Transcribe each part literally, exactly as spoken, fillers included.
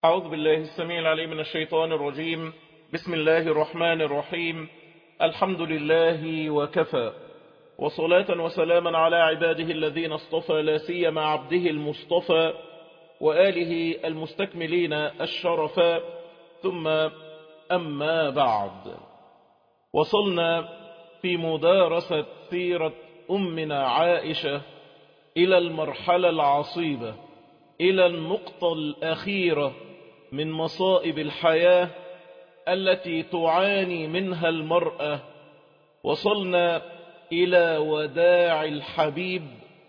أعوذ بالله السميع العليم من الشيطان الرجيم. بسم الله الرحمن الرحيم. الحمد لله وكفى، وصلاة وسلاما على عباده الذين اصطفى، لا سيما عبده المصطفى وآله المستكملين الشرفاء، ثم أما بعد. وصلنا في مدارسة سيرة أمنا عائشة إلى المرحلة العصيبة، إلى النقطة الأخيرة من مصائب الحياة التي تعاني منها المرأة. وصلنا إلى وداع الحبيب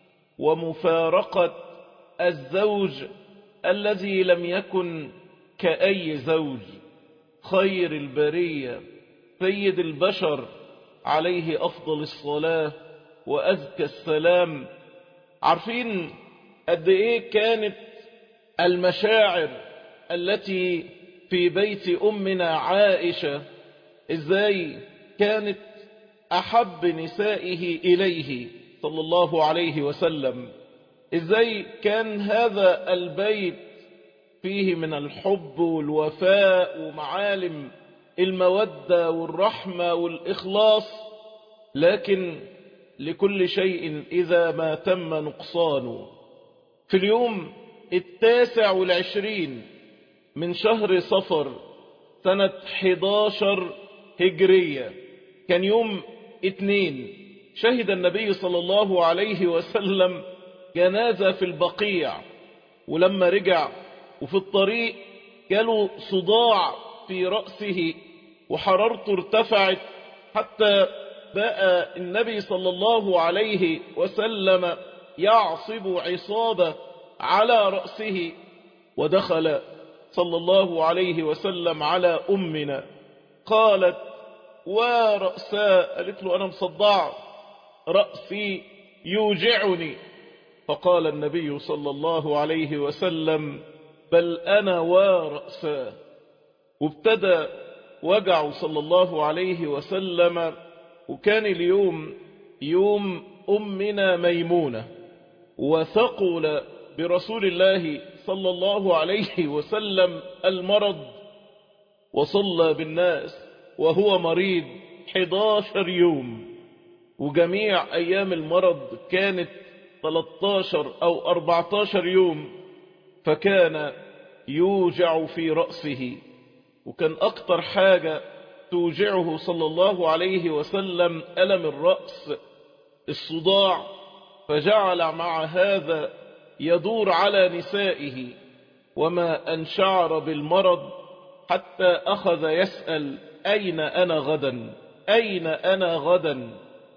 ومفارقة الزوج الذي لم يكن كأي زوج، خير البرية سيد البشر عليه أفضل الصلاة وأزكى السلام. عارفين قد إيه كانت المشاعر التي في بيت أمنا عائشة، إزاي كانت أحب نسائه إليه صلى الله عليه وسلم، إزاي كان هذا البيت فيه من الحب والوفاء ومعالم المودة والرحمة والإخلاص. لكن لكل شيء إذا ما تم نقصانه. في اليوم التاسع والعشرين من شهر صفر سنة حداشر هجرية، كان يوم اتنين، شهد النبي صلى الله عليه وسلم جنازة في البقيع. ولما رجع وفي الطريق جاله صداع في رأسه وحرارته ارتفعت، حتى بقى النبي صلى الله عليه وسلم يعصب عصابة على رأسه. ودخل صلى الله عليه وسلم على أمنا، قالت: ورأسا، قالت له: أنا مصدع، رأسي يوجعني. فقال النبي صلى الله عليه وسلم: بل أنا ورأسا. وابتدى وجعه صلى الله عليه وسلم. وكان اليوم يوم أمنا ميمونة، وثقل برسول الله صلى الله عليه وسلم المرض، وصلى بالناس وهو مريض حداشر يوم. وجميع أيام المرض كانت تلتاشر أو أربعتاشر يوم. فكان يوجع في رأسه، وكان أكتر حاجة توجعه صلى الله عليه وسلم ألم الرأس، الصداع. فجعل مع هذا يدور على نسائه، وما أن شعر بالمرض حتى أخذ يسأل: أين أنا غدا؟ أين أنا غدا؟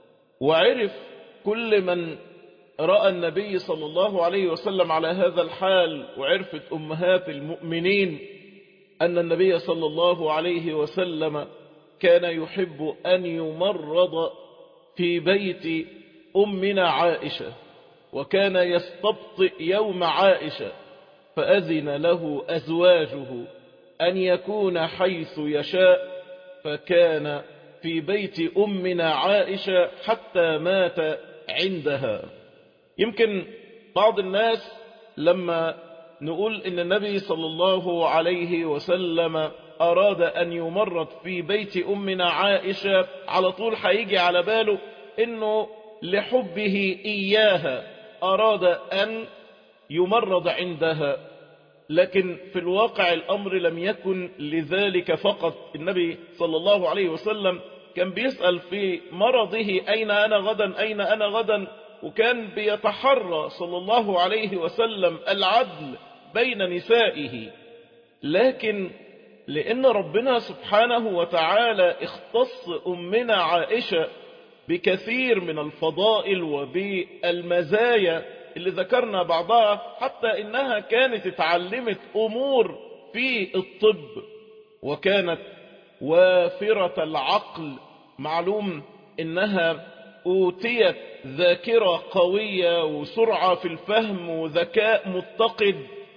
وعرف كل من رأى النبي صلى الله عليه وسلم على هذا الحال، وعرفت أمهات المؤمنين أن النبي صلى الله عليه وسلم كان يحب أن يمرض في بيت أمنا عائشة، وكان يستبطئ يوم عائشة، فأذن له أزواجه أن يكون حيث يشاء، فكان في بيت أمنا عائشة حتى مات عندها. يمكن بعض الناس لما نقول إن النبي صلى الله عليه وسلم أراد أن يمرض في بيت أمنا عائشة، على طول هيجي على باله إنه لحبه إياها أراد أن يمرض عندها. لكن في الواقع الأمر لم يكن لذلك فقط. النبي صلى الله عليه وسلم كان بيسأل في مرضه: أين أنا غدا؟ أين أنا غدا؟ وكان بيتحرى صلى الله عليه وسلم العدل بين نسائه. لكن لأن ربنا سبحانه وتعالى اختص أمنا عائشة بكثير من الفضائل وبالمزايا اللي ذكرنا بعضها، حتى إنها كانت اتعلمت أمور في الطب، وكانت وافرة العقل. معلوم إنها أوتيت ذاكرة قوية وسرعة في الفهم وذكاء متقد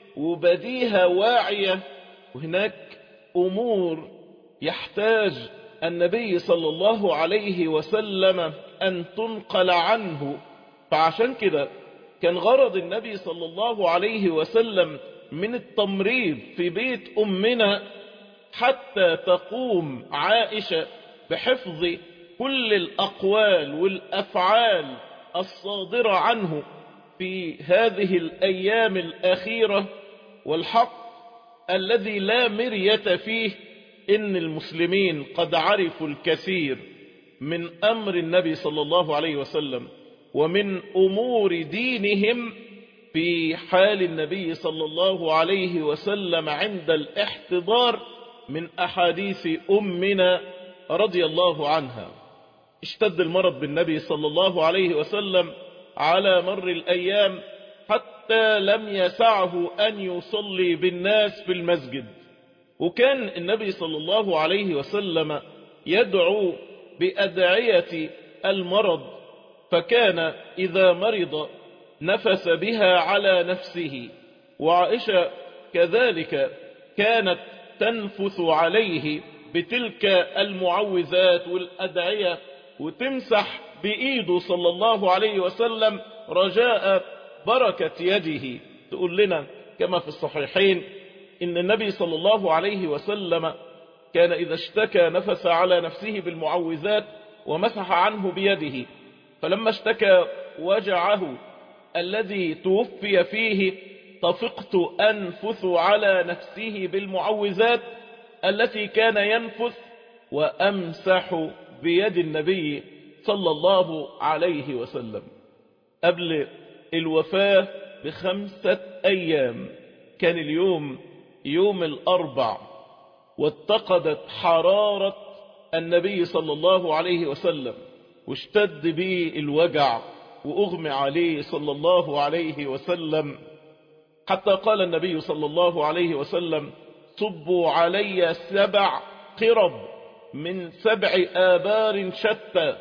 وبديهة واعية. وهناك أمور يحتاج النبي صلى الله عليه وسلم أن تنقل عنه. فعشان كده كان غرض النبي صلى الله عليه وسلم من التمريض في بيت أمنا حتى تقوم عائشة بحفظ كل الأقوال والأفعال الصادرة عنه في هذه الأيام الأخيرة. والحق الذي لا مرية فيه إن المسلمين قد عرفوا الكثير من أمر النبي صلى الله عليه وسلم ومن أمور دينهم في حال النبي صلى الله عليه وسلم عند الاحتضار من أحاديث أمنا رضي الله عنها. اشتد المرض بالنبي صلى الله عليه وسلم على مر الأيام حتى لم يسعه أن يصلي بالناس في المسجد، وكان النبي صلى الله عليه وسلم يدعو بأدعية المرض، فكان إذا مرض نفس بها على نفسه، وعائشة كذلك كانت تنفث عليه بتلك المعوذات والأدعية وتمسح بإيده صلى الله عليه وسلم رجاء بركة يده. تقول لنا كما في الصحيحين إن النبي صلى الله عليه وسلم كان إذا اشتكى نفس على نفسه بالمعوذات ومسح عنه بيده، فلما اشتكى وجعه الذي توفي فيه طفقت أنفث على نفسه بالمعوذات التي كان ينفث وأمسح بيد النبي صلى الله عليه وسلم. قبل الوفاة بخمسة أيام كان اليوم يوم الأربع، واتقدت حرارة النبي صلى الله عليه وسلم واشتد به الوجع وأغمى عليه صلى الله عليه وسلم، حتى قال النبي صلى الله عليه وسلم صبوا علي سبع قرب من سبع آبار شتى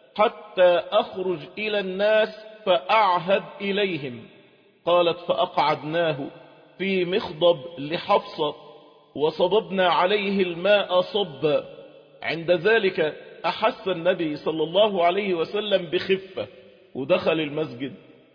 حتى أخرج إلى الناس فأعهد إليهم. قالت فأقعدناه في مخضب لحفصة وصببنا عليه الماء صبا. عند ذلك أحس النبي صلى الله عليه وسلم بخفة ودخل المسجد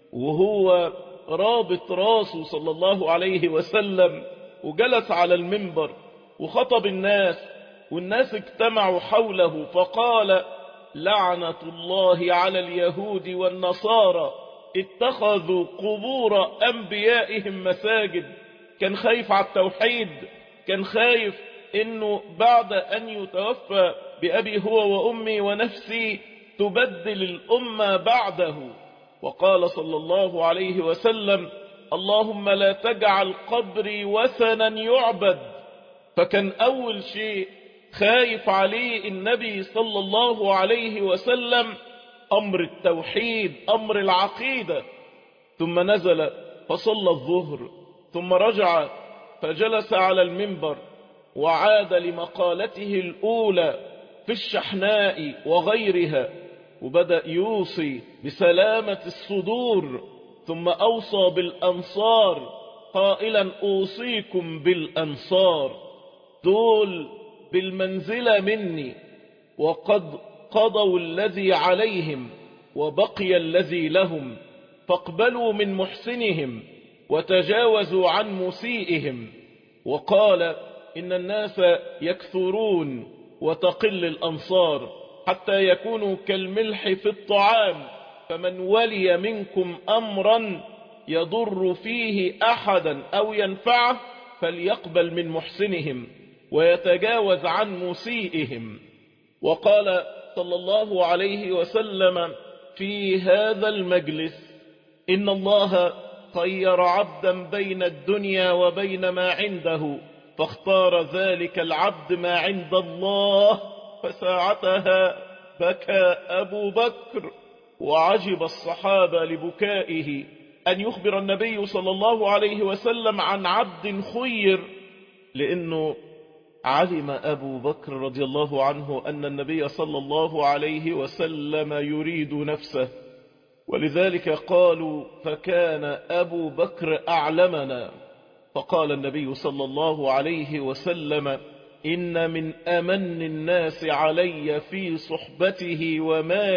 وهو رابط راسه صلى الله عليه وسلم، وجلس على المنبر وخطب الناس، والناس اجتمعوا حوله فقال لعنة الله على اليهود والنصارى اتخذوا قبور أنبيائهم مساجد. كان خايف على التوحيد، كان خايف انه بعد ان يتوفى بأبي هو وأمي ونفسي تبدل الأمة بعده. وقال صلى الله عليه وسلم اللهم لا تجعل قبري وثنا يعبد. فكان أول شيء خايف عليه النبي صلى الله عليه وسلم أمر التوحيد، أمر العقيدة. ثم نزل فصلى الظهر، ثم رجع فجلس على المنبر وعاد لمقالته الأولى في الشحناء وغيرها، وبدأ يوصي بسلامة الصدور، ثم أوصى بالأنصار قائلا أوصيكم بالأنصار، دول بالمنزلة مني، وقد قضوا الذي عليهم وبقي الذي لهم، فاقبلوا من محسنهم وتجاوزوا عن مسيئهم. وقال إن الناس يكثرون وتقل الأنصار حتى يكونوا كالملح في الطعام، فمن ولي منكم أمرا يضر فيه أحدا أو ينفعه فليقبل من محسنهم ويتجاوز عن مسيئهم. وقال صلى الله عليه وسلم في هذا المجلس إن الله خير عبدا بين الدنيا وبين ما عنده، فاختار ذلك العبد ما عند الله، فساعتها بكى أبو بكر. وعجب الصحابة لبكائه أن يخبر النبي صلى الله عليه وسلم عن عبد خير، لأنه علم أبو بكر رضي الله عنه أن النبي صلى الله عليه وسلم يريد نفسه، ولذلك قالوا فكان أبو بكر أعلمنا. فقال النبي صلى الله عليه وسلم إن من أمن الناس علي في صحبته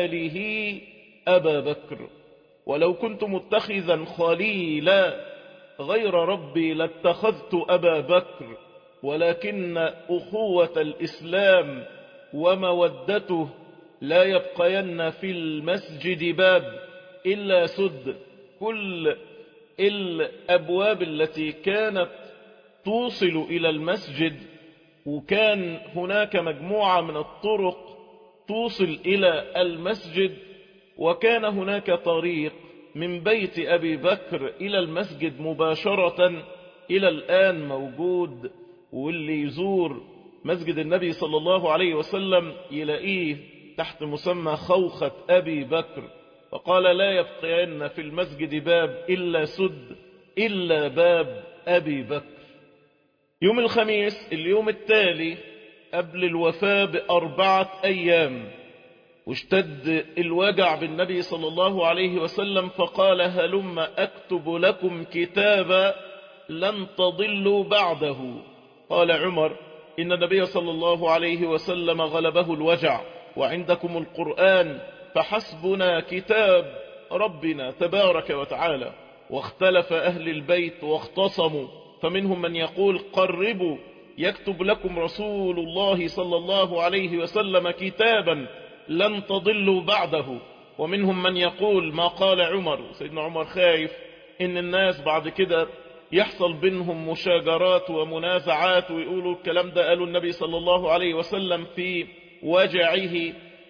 وماله أبا بكر، ولو كنت متخذا خليلا غير ربي لاتخذت أبا بكر، ولكن أخوة الإسلام ومودته لا يبقين في المسجد باب إلا سد. كل الأبواب التي كانت توصل إلى المسجد، وكان هناك مجموعة من الطرق توصل إلى المسجد، وكان هناك طريق من بيت أبي بكر إلى المسجد مباشرة إلى الآن موجود، واللي يزور مسجد النبي صلى الله عليه وسلم يلاقيه تحت مسمى خوخة أبي بكر. فقال لا يبقين في المسجد باب إلا سد إلا باب أبي بكر. يوم الخميس اليوم التالي قبل الوفاة بأربعة أيام، واشتد الوجع بالنبي صلى الله عليه وسلم، فقال هلم أكتب لكم كتابا لن تضلوا بعده. قال عمر إن النبي صلى الله عليه وسلم غلبه الوجع وعندكم القرآن، فحسبنا كتاب ربنا تبارك وتعالى. واختلف أهل البيت واختصموا، فمنهم من يقول قربوا يكتب لكم رسول الله صلى الله عليه وسلم كتابا لن تضلوا بعده، ومنهم من يقول ما قال عمر. سيدنا عمر خايف إن الناس بعد كده يحصل بينهم مشاجرات ومنازعات ويقولوا الكلام ده قالوا النبي صلى الله عليه وسلم في وجعه،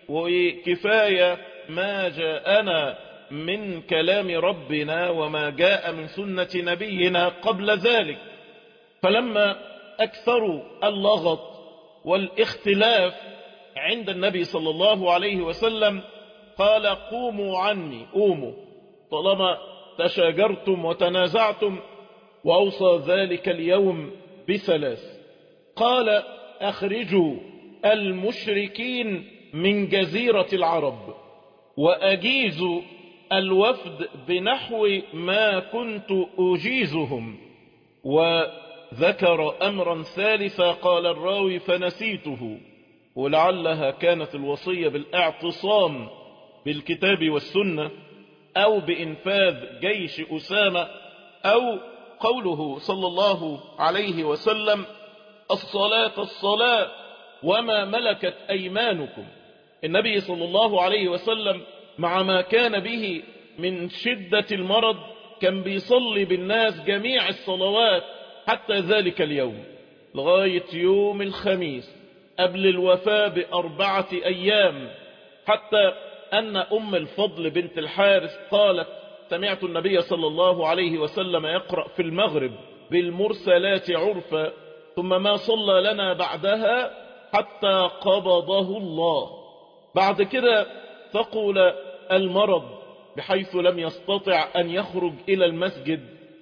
وكفاية ما جاءنا من كلام ربنا وما جاء من سنة نبينا قبل ذلك. فلما أكثروا اللغط والاختلاف عند النبي صلى الله عليه وسلم قال قوموا عني، قوموا طالما تشاجرتم وتنازعتم. وأوصى ذلك اليوم بثلاث، قال أخرجوا المشركين من جزيرة العرب، وأجيزوا الوفد بنحو ما كنت أجيزهم. وذكر أمرا ثالثا قال الراوي فنسيته، ولعلها كانت الوصية بالاعتصام بالكتاب والسنة، أو بإنفاذ جيش أسامة، أو قوله صلى الله عليه وسلم الصلاة الصلاة وما ملكت أيمانكم. النبي صلى الله عليه وسلم مع ما كان به من شدة المرض كان بيصلي بالناس جميع الصلوات حتى ذلك اليوم لغاية يوم الخميس قبل الوفاة بأربعة أيام، حتى أن أم الفضل بنت الحارث قالت سمعت النبي صلى الله عليه وسلم يقرأ في المغرب بالمرسلات عرفا، ثم ما صلى لنا بعدها حتى قبضه الله. بعد كده ثقل المرض بحيث لم يستطع أن يخرج إلى المسجد،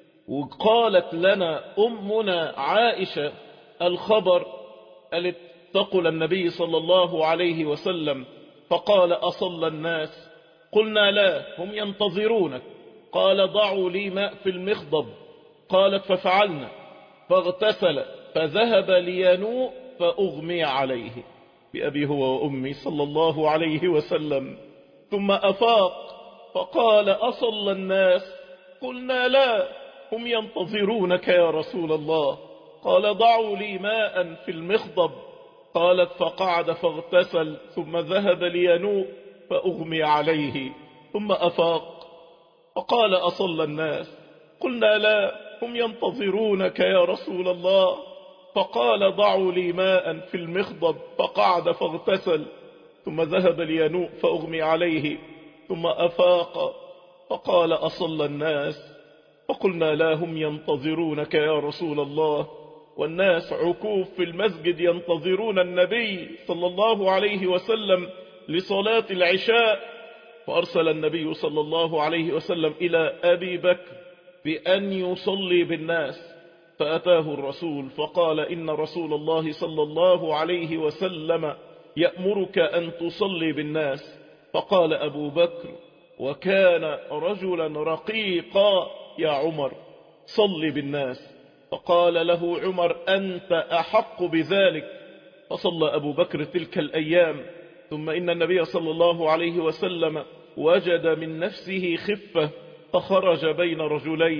وقالت لنا أمنا عائشة الخبر، قالت ثقل النبي صلى الله عليه وسلم فقال أصلى الناس؟ قلنا لا هم ينتظرونك. قال ضعوا لي ماء في المخضب. قالت ففعلنا، فاغتسل فذهب لينوء فأغمي عليه بأبي هو وأمي صلى الله عليه وسلم، ثم أفاق فقال أصلى الناس؟ قلنا لا هم ينتظرونك يا رسول الله. قال ضعوا لي ماء في المخضب. قالت فقعد فاغتسل ثم ذهب لينوء فأغمي عليه، ثم أفاق فقال أصلى الناس؟ قلنا لا هم ينتظرونك يا رسول الله. فقال ضعوا لي ماء في المخضب، فقعد فاغتسل ثم ذهب لينوء فأغمي عليه، ثم أفاق فقال أصلى الناس؟ فقلنا لا هم ينتظرونك يا رسول الله. والناس عكوف في المسجد ينتظرون النبي صلى الله عليه وسلم لصلاة العشاء. فأرسل النبي صلى الله عليه وسلم إلى أبي بكر بأن يصلي بالناس، فأتاه الرسول فقال إن رسول الله صلى الله عليه وسلم يأمرك أن تصلي بالناس. فقال أبو بكر وكان رجلا رقيقا يا عمر صلي بالناس. فقال له عمر أنت أحق بذلك. فصلى أبو بكر تلك الأيام. ثم إن النبي صلى الله عليه وسلم وجد من نفسه خفة، فخرج بين رجلين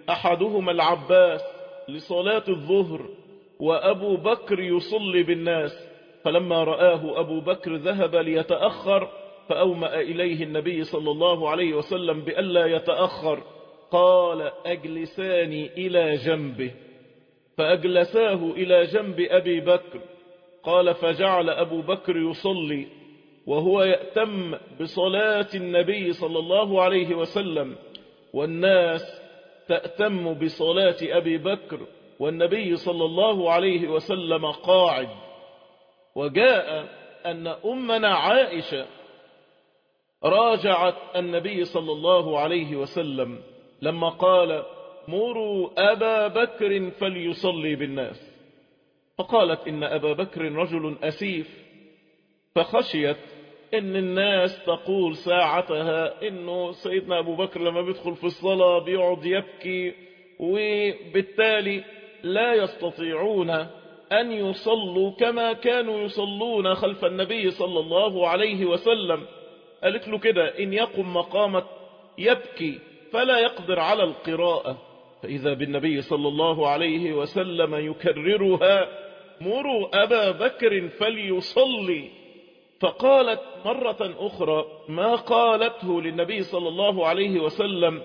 أحدهما العباس لصلاة الظهر وأبو بكر يصلي بالناس، فلما رآه أبو بكر ذهب ليتأخر، فأومأ إليه النبي صلى الله عليه وسلم بألا يتأخر، قال أجلساني إلى جنبه، فأجلساه إلى جنب أبي بكر. قال فجعل أبو بكر يصلي وهو يأتم بصلاة النبي صلى الله عليه وسلم، والناس تأتم بصلاة أبي بكر والنبي صلى الله عليه وسلم قاعد. وجاء أن أمنا عائشة راجعت النبي صلى الله عليه وسلم لما قال مروا أبا بكر فليصلي بالناس، فقالت إن أبا بكر رجل أسيف، فخشيت إن الناس تقول ساعتها إنه سيدنا أبو بكر لما بيدخل في الصلاة بيقعد يبكي، وبالتالي لا يستطيعون أن يصلوا كما كانوا يصلون خلف النبي صلى الله عليه وسلم. قالت له كده إن يقم مقامك يبكي فلا يقدر على القراءة، فإذا بالنبي صلى الله عليه وسلم يكررها مروا أبا بكر فليصلي. فقالت مرة أخرى ما قالته للنبي صلى الله عليه وسلم،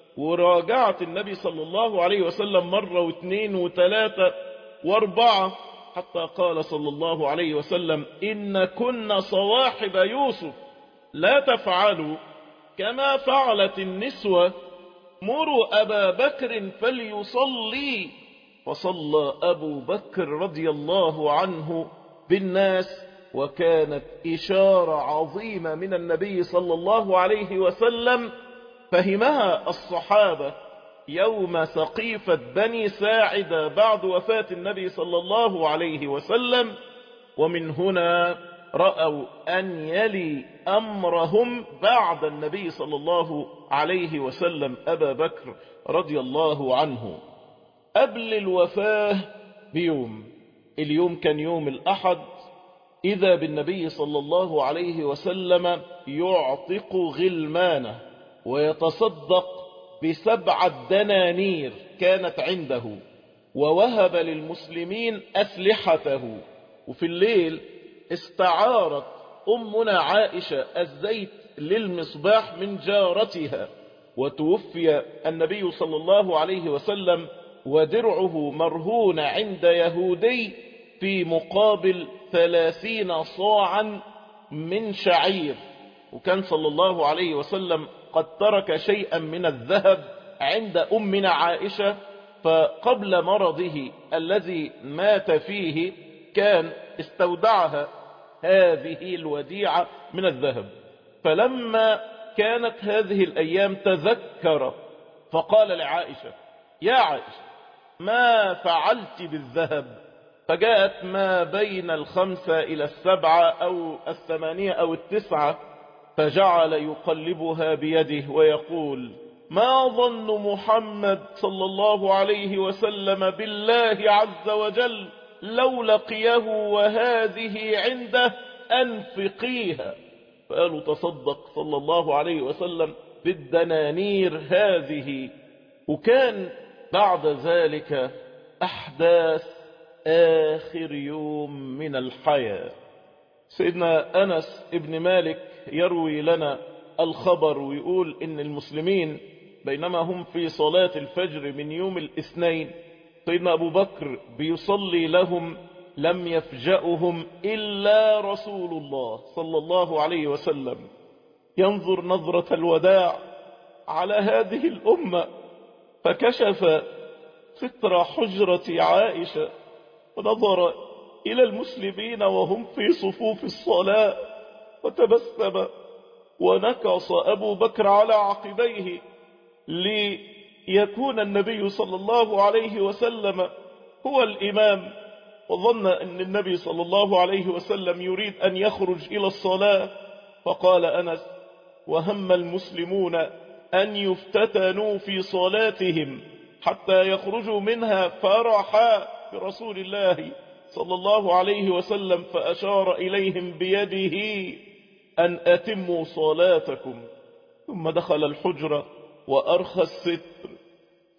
وراجعت النبي صلى الله عليه وسلم مرة واثنين وثلاثة واربعة، حتى قال صلى الله عليه وسلم إن كنا صواحب يوسف لا تفعلوا كما فعلت النسوة، مروا أبا بكر فليصلي. فصلى أبو بكر رضي الله عنه بالناس، وكانت إشارة عظيمة من النبي صلى الله عليه وسلم فهمها الصحابة يوم سقيفة بني ساعدة بعد وفاة النبي صلى الله عليه وسلم، ومن هنا رأوا أن يلي أمرهم بعد النبي صلى الله عليه وسلم أبا بكر رضي الله عنه. قبل الوفاة بيوم، اليوم كان يوم الأحد، إذا بالنبي صلى الله عليه وسلم يعتق غلمانه ويتصدق بسبعة دنانير كانت عنده، ووهب للمسلمين أسلحته. وفي الليل استعارت أمنا عائشة الزيت للمصباح من جارتها، وتوفي النبي صلى الله عليه وسلم ودرعه مرهون عند يهودي في مقابل ثلاثين صاعا من شعير. وكان صلى الله عليه وسلم قد ترك شيئا من الذهب عند أمنا عائشة، فقبل مرضه الذي مات فيه كان استودعها هذه الوديعة من الذهب. فلما كانت هذه الأيام تذكر فقال لعائشة يا عائشة ما فعلت بالذهب؟ فجاءت ما بين الخمسة إلى السبعة أو الثمانية أو التسعة، فجعل يقلبها بيده ويقول ما ظن محمد صلى الله عليه وسلم بالله عز وجل لو لقيه وهذه عنده أنفقيها. فقالوا تصدق صلى الله عليه وسلم بالدنانير هذه. وكان بعد ذلك أحداث آخر يوم من الحياة. سيدنا أنس ابن مالك يروي لنا الخبر ويقول إن المسلمين بينما هم في صلاة الفجر من يوم الاثنين، سيدنا أبو بكر بيصلي لهم، لم يفجأهم إلا رسول الله صلى الله عليه وسلم ينظر نظرة الوداع على هذه الأمة، فكشف ستر حجرة عائشة ونظر إلى المسلمين وهم في صفوف الصلاة وتبسم، ونكص أبو بكر على عقبيه ليكون النبي صلى الله عليه وسلم هو الإمام، وظن أن النبي صلى الله عليه وسلم يريد أن يخرج إلى الصلاة. فقال أنس وهم المسلمون أن يفتتنوا في صلاتهم حتى يخرجوا منها فرحا برسول الله صلى الله عليه وسلم، فأشار إليهم بيده أن أتموا صلاتكم. ثم دخل الحجرة وأرخى الستر،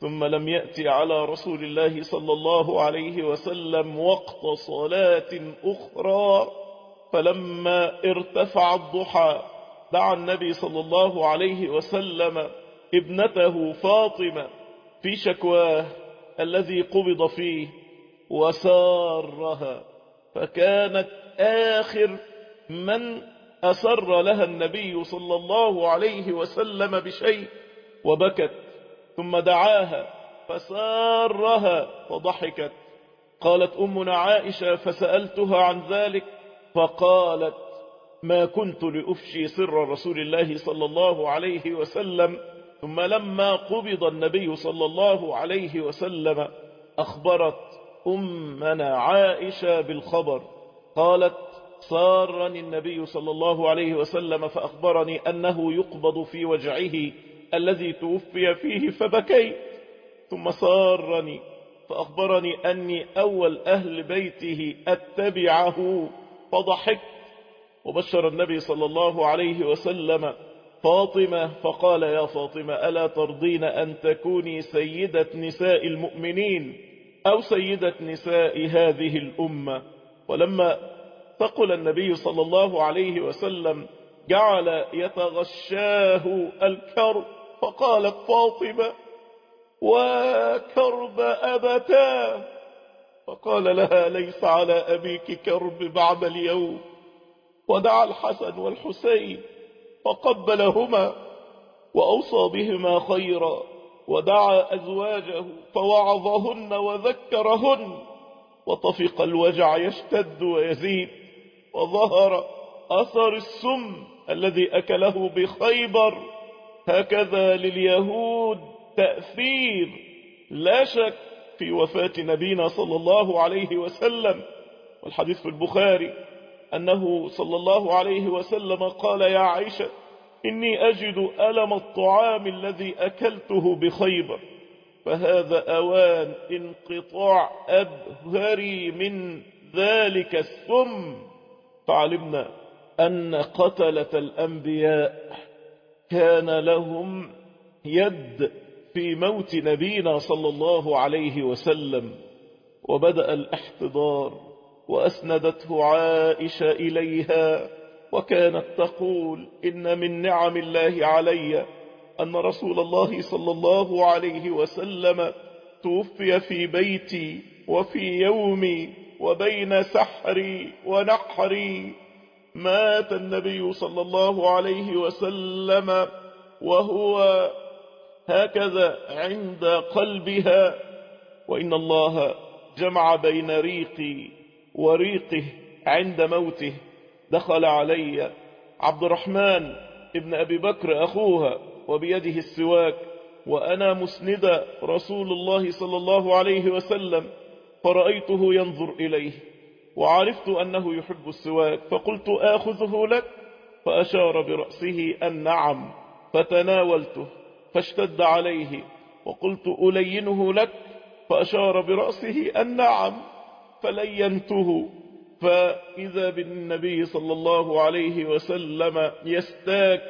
ثم لم يأتي على رسول الله صلى الله عليه وسلم وقت صلاة أخرى، فلما ارتفع الضحى دعا النبي صلى الله عليه وسلم ابنته فاطمة في شكواه الذي قبض فيه وسارها، فكانت آخر من أسر لها النبي صلى الله عليه وسلم بشيء وبكت، ثم دعاها فسارها فضحكت. قالت أمنا عائشة فسألتها عن ذلك فقالت ما كنت لأفشي سر رسول الله صلى الله عليه وسلم. ثم لما قبض النبي صلى الله عليه وسلم أخبرت أمنا عائشة بالخبر، قالت سارني النبي صلى الله عليه وسلم فأخبرني أنه يقبض في وجعه الذي توفي فيه فبكيت، ثم سارني فأخبرني أني أول أهل بيته أتبعه فضحكت. وبشر النبي صلى الله عليه وسلم فاطمة فقال يا فاطمة ألا ترضين أن تكوني سيدة نساء المؤمنين أو سيدة نساء هذه الأمة؟ ولما ثقل النبي صلى الله عليه وسلم جعل يتغشاه الكرب، فقالت فاطمة وكرب أبتاه، فقال لها ليس على أبيك كرب بعد اليوم. ودعا الحسن والحسين فقبلهما وأوصى بهما خيرا، ودعا أزواجه فوعظهن وذكرهن، وطفق الوجع يشتد ويزيد، وظهر أثر السم الذي أكله بخيبر. هكذا لليهود تأثير لا شك في وفاة نبينا صلى الله عليه وسلم. والحديث في البخاري أنه صلى الله عليه وسلم قال يا عائشة إني أجد ألم الطعام الذي أكلته بخيبر، فهذا أوان انقطاع أبهري من ذلك السم. فعلمنا أن قتلة الأنبياء كان لهم يد في موت نبينا صلى الله عليه وسلم. وبدأ الاحتضار وأسندته عائشة إليها، وكانت تقول إن من نعم الله علي أن رسول الله صلى الله عليه وسلم توفي في بيتي وفي يومي وبين سحري ونحري. مات النبي صلى الله عليه وسلم وهو هكذا عند قلبها، وإن الله جمع بين ريقي وريقه عند موته. دخل علي عبد الرحمن ابن أبي بكر أخوها وبيده السواك، وأنا مسند رسول الله صلى الله عليه وسلم، فرأيته ينظر إليه وعرفت أنه يحب السواك، فقلت آخذه لك، فأشار برأسه أن نعم، فتناولته فاشتد عليه، وقلت ألينه لك، فأشار برأسه أن نعم، فلينته. فإذا بالنبي صلى الله عليه وسلم يستاك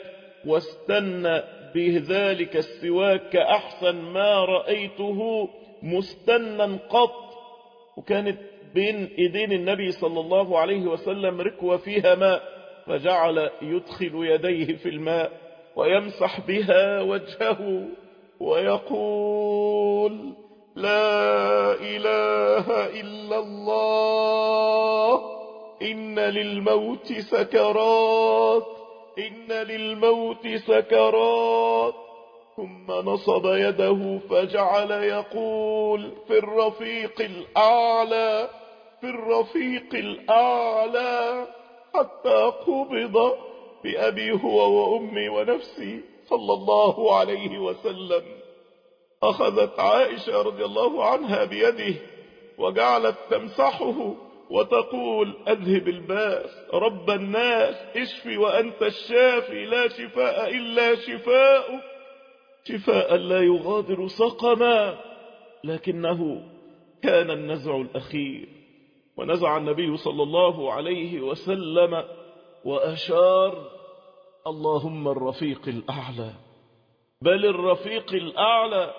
واستنى بذلك السواك كأحسن ما رأيته مستنا قط. وكانت بين ايدين النبي صلى الله عليه وسلم ركوة فيها ماء، فجعل يدخل يديه في الماء ويمسح بها وجهه ويقول لا إله إلا الله، إن للموت سكرات، إن للموت سكرات. ثم نصب يده فجعل يقول في الرفيق الأعلى، في الرفيق الأعلى، حتى قبض بأبي هو وأمي ونفسي صلى الله عليه وسلم. أخذت عائشة رضي الله عنها بيده وجعلت تمسحه وتقول أذهب الباس رب الناس اشفي وأنت الشافي لا شفاء إلا شفاءك، شفاء لا يغادر سقما. لكنه كان النزع الأخير، ونزع النبي صلى الله عليه وسلم وأشار اللهم الرفيق الأعلى، بل الرفيق الأعلى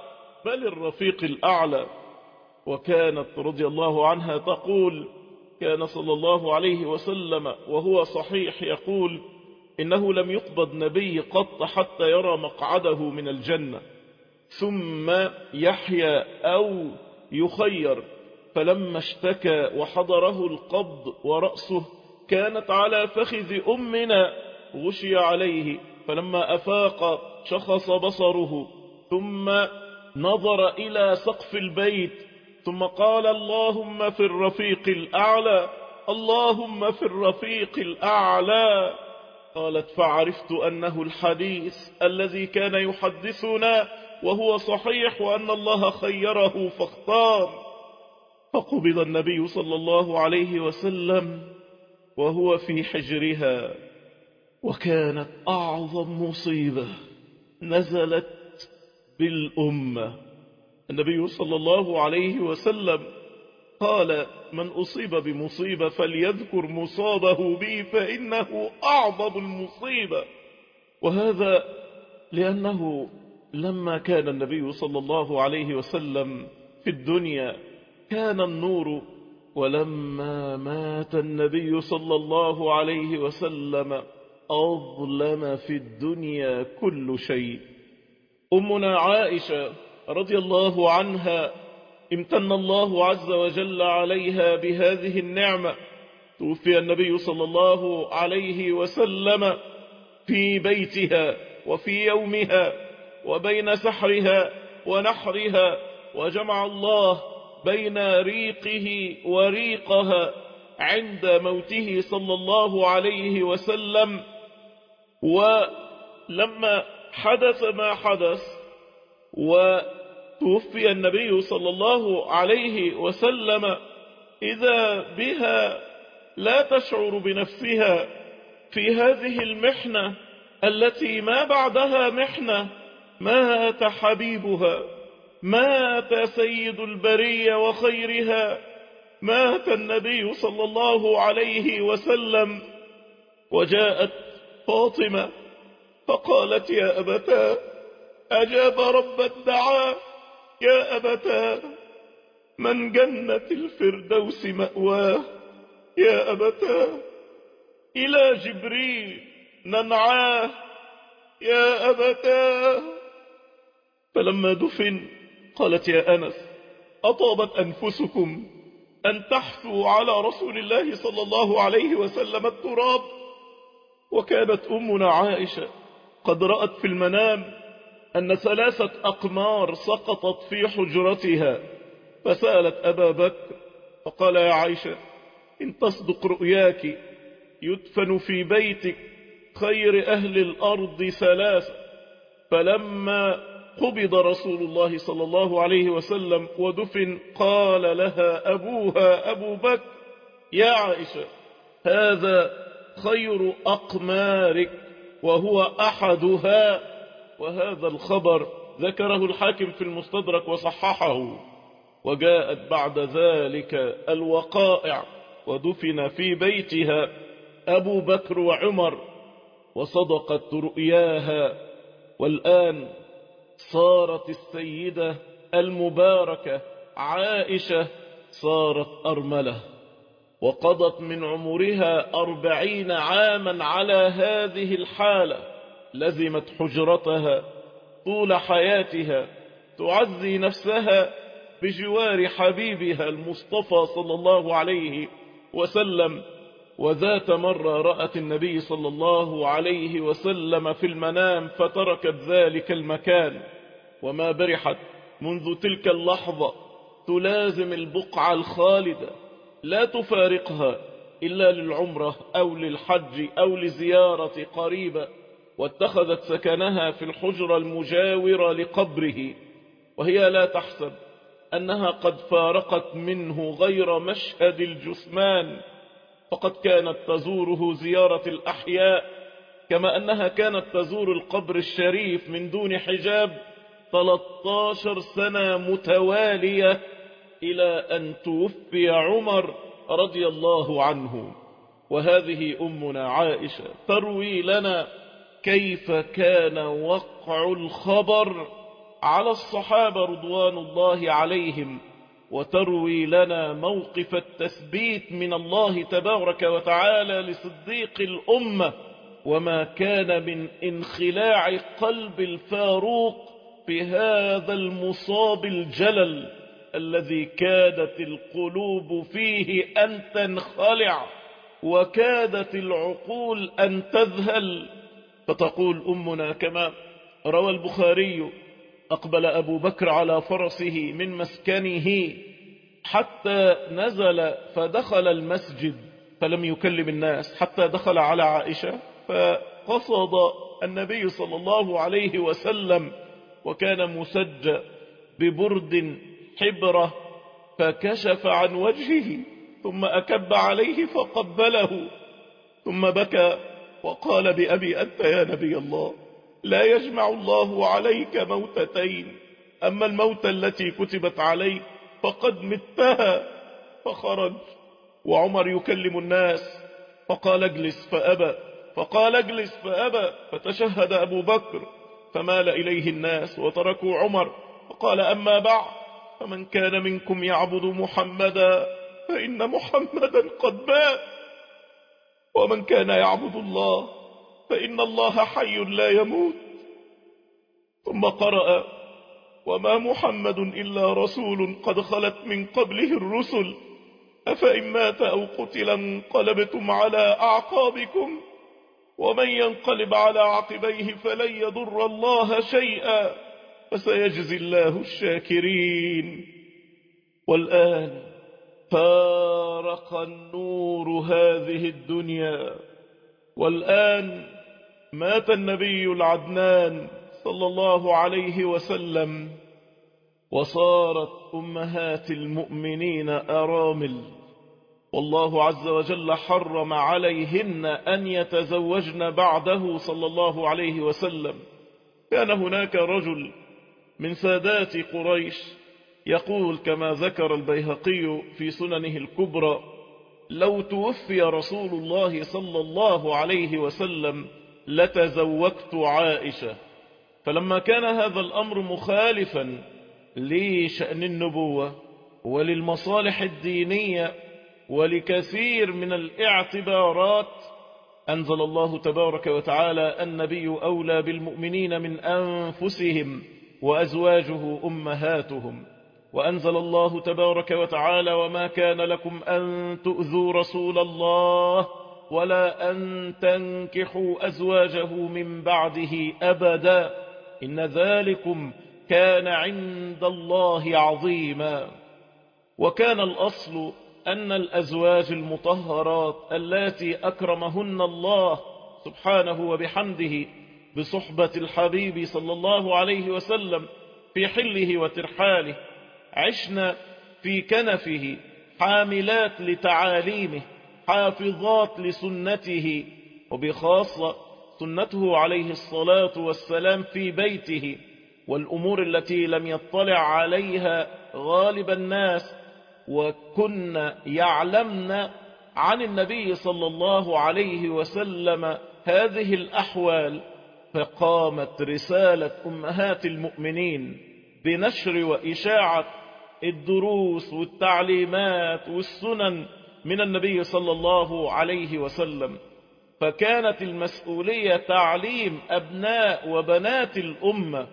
بل الرفيق الأعلى. وكانت رضي الله عنها تقول: كان صلى الله عليه وسلم وهو صحيح يقول: إنه لم يقبض نبي قط حتى يرى مقعده من الجنة ثم يحيى أو يخير. فلما اشتكى وحضره القبض ورأسه كانت على فخذ أمنا غشي عليه، فلما أفاق شخص بصره ثم نظر إلى سقف البيت ثم قال: اللهم في الرفيق الأعلى، اللهم في الرفيق الأعلى. قالت: فعرفت أنه الحديث الذي كان يحدثنا وهو صحيح، وأن الله خيره فاختار. فقبض النبي صلى الله عليه وسلم وهو في حجرها. وكانت أعظم مصيبة نزلت بالأمة. النبي صلى الله عليه وسلم قال: من أصيب بمصيبة فليذكر مصابه بي فإنه أعظم المصيبة. وهذا لأنه لما كان النبي صلى الله عليه وسلم في الدنيا كان النور، ولما مات النبي صلى الله عليه وسلم أظلم في الدنيا كل شيء. أمنا عائشة رضي الله عنها امتن الله عز وجل عليها بهذه النعمة. توفي النبي صلى الله عليه وسلم في بيتها وفي يومها وبين سحرها ونحرها، وجمع الله بين ريقه وريقها عند موته صلى الله عليه وسلم. ولما حدث ما حدث وتوفي النبي صلى الله عليه وسلم إذا بها لا تشعر بنفسها في هذه المحنة التي ما بعدها محنة. مات حبيبها، مات سيد البرية وخيرها، مات النبي صلى الله عليه وسلم. وجاءت فاطمة فقالت: يا أبتاه، أجاب رب الدعاء، يا أبتاه، من جنة الفردوس مأواه، يا أبتاه، إلى جبريل ننعاه، يا أبتاه. فلما دفن قالت: يا أنس، أطابت أنفسكم أن تحثوا على رسول الله صلى الله عليه وسلم التراب؟ وكانت أمنا عائشة قد رأت في المنام أن ثلاثة أقمار سقطت في حجرتها، فسألت أبا بكر فقال: يا عائشة، إن تصدق رؤياك يدفن في بيتك خير أهل الأرض ثلاثة. فلما قبض رسول الله صلى الله عليه وسلم ودفن قال لها أبوها أبو بكر: يا عائشة، هذا خير أقمارك وهو أحدها. وهذا الخبر ذكره الحاكم في المستدرك وصححه. وجاءت بعد ذلك الوقائع ودفن في بيتها أبو بكر وعمر وصدقت رؤياها. والآن صارت السيدة المباركة عائشة صارت أرملة، وقضت من عمرها أربعين عاما على هذه الحالة. لزمت حجرتها طول حياتها تعزي نفسها بجوار حبيبها المصطفى صلى الله عليه وسلم. وذات مرة رأت النبي صلى الله عليه وسلم في المنام فتركت ذلك المكان، وما برحت منذ تلك اللحظة تلازم البقعة الخالدة، لا تفارقها إلا للعمرة أو للحج أو لزيارة قريبة. واتخذت سكنها في الحجرة المجاورة لقبره، وهي لا تحسب أنها قد فارقت منه غير مشهد الجثمان، فقد كانت تزوره زيارة الأحياء، كما أنها كانت تزور القبر الشريف من دون حجاب ثلاث عشرة سنة متوالية إلى أن توفي عمر رضي الله عنه. وهذه أمنا عائشة تروي لنا كيف كان وقع الخبر على الصحابة رضوان الله عليهم، وتروي لنا موقف التثبيت من الله تبارك وتعالى لصديق الأمة، وما كان من انخلاع قلب الفاروق في هذا المصاب الجلل الذي كادت القلوب فيه أن تنخلع وكادت العقول أن تذهل. فتقول أمنا كما روى البخاري: أقبل أبو بكر على فرسه من مسكنه حتى نزل فدخل المسجد فلم يكلم الناس حتى دخل على عائشة، فقصد النبي صلى الله عليه وسلم وكان مسجى ببرد حبرة، فكشف عن وجهه ثم أكب عليه فقبله، ثم بكى وقال: بأبي أنت يا نبي الله، لا يجمع الله عليك موتتين، أما الموتة التي كتبت عليك فقد متها. فخرج وعمر يكلم الناس فقال: اجلس فأبى، فقال: اجلس فأبى، فتشهد أبو بكر فمال إليه الناس وتركوا عمر، فقال: أما بعد، فمن كان منكم يعبد محمدا فإن محمدا قد مات، ومن كان يعبد الله فإن الله حي لا يموت. ثم قرأ: وما محمد إلا رسول قد خلت من قبله الرسل أفإن مات أو قتل انقلبتم على أعقابكم ومن ينقلب على عقبيه فلن يضر الله شيئا فسيجزي الله الشاكرين. والآن فارق النور هذه الدنيا، والآن مات النبي العدنان صلى الله عليه وسلم، وصارت أمهات المؤمنين أرامل، والله عز وجل حرم عليهن أن يتزوجن بعده صلى الله عليه وسلم. كان هناك رجل من سادات قريش يقول كما ذكر البيهقي في سننه الكبرى: لو توفي رسول الله صلى الله عليه وسلم لتزوجت عائشة. فلما كان هذا الأمر مخالفا لشأن النبوة وللمصالح الدينية ولكثير من الاعتبارات، أنزل الله تبارك وتعالى: النبي أولى بالمؤمنين من أنفسهم وأزواجه أمهاتهم. وأنزل الله تبارك وتعالى: وما كان لكم أن تؤذوا رسول الله ولا أن تنكحوا أزواجه من بعده أبدا إن ذلكم كان عند الله عظيما. وكان الأصل أن الأزواج المطهرات التي أكرمهن الله سبحانه وبحمده بصحبة الحبيب صلى الله عليه وسلم في حله وترحاله عشنا في كنفه حاملات لتعاليمه حافظات لسنته، وبخاصة سنته عليه الصلاة والسلام في بيته والأمور التي لم يطلع عليها غالب الناس، وكنا يعلمن عن النبي صلى الله عليه وسلم هذه الأحوال. فقامت رسالة أمهات المؤمنين بنشر وإشاعة الدروس والتعليمات والسنن من النبي صلى الله عليه وسلم. فكانت المسؤولية تعليم أبناء وبنات الأمة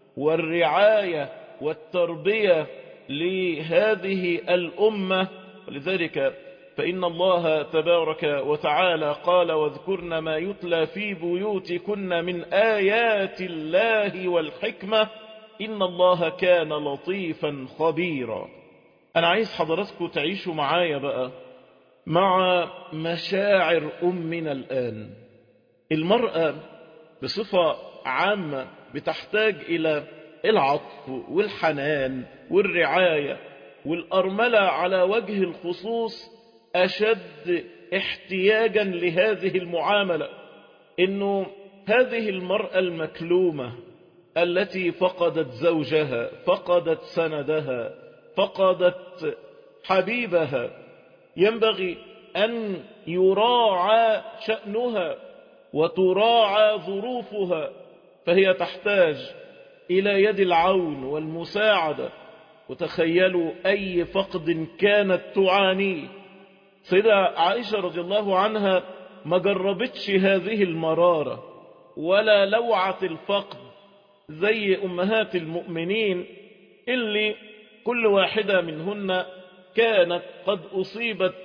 والرعاية والتربية لهذه الأمة. ولذلك فإن الله تبارك وتعالى قال: واذكرن ما يتلى في بيوتكن من آيات الله والحكمة إن الله كان لطيفا خبيرا. أنا عايز حضراتكم تعيشوا معايا بقى مع مشاعر أمنا الآن. المرأة بصفة عامة بتحتاج إلى العطف والحنان والرعاية، والأرملة على وجه الخصوص أشد احتياجا لهذه المعاملة. إنه هذه المرأة المكلومة التي فقدت زوجها، فقدت سندها، فقدت حبيبها، ينبغي أن يراعى شأنها وتراعى ظروفها، فهي تحتاج إلى يد العون والمساعدة. وتخيلوا أي فقد كانت تعانيه. سيدة عائشة رضي الله عنها ما جربتش هذه المرارة ولا لوعة الفقد زي أمهات المؤمنين اللي كل واحدة منهن كانت قد أصيبت